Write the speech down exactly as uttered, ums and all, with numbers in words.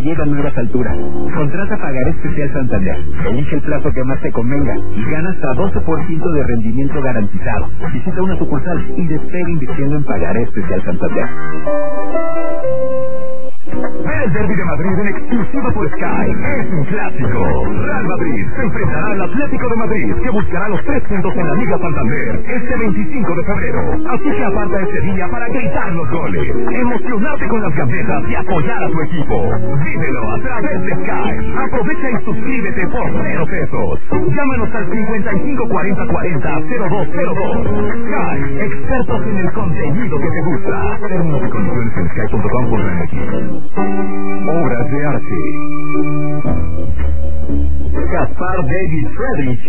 lleva a nuevas alturas. Contrata Pagaré Especial Santander. Elige el plazo que más te convenga y gana hasta doce por ciento de rendimiento garantizado. Visita una sucursal y despegue invirtiendo en Pagaré Especial Santander. El Derby de Madrid en exclusiva por Sky es un clásico. Real Madrid se enfrentará al Atlético de Madrid, que buscará los tres puntos en la Liga Santander este veinticinco de febrero. Así que aparta este día para gritar los goles, emocionarte con las gambetas y apoyar a tu equipo. Vívelo a través de Sky. Aprovecha y suscríbete por cero pesos. Llámanos al cincuenta y cinco cuarenta cuarenta cero dos cero dos. Sky, expertos en el contenido que te gusta. Términos y condiciones en sky punto com punto m x. Obras de arte. Gaspar David Friedrich